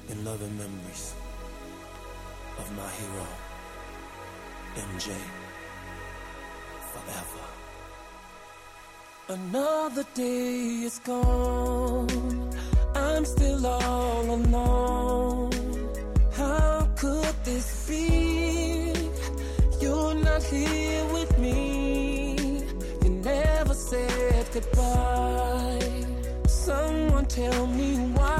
in loving memories of my hero, MJ, forever. Another day is gone, I'm still all alone. How could this be? You're not here with me. You never said goodbye. Someone tell me why.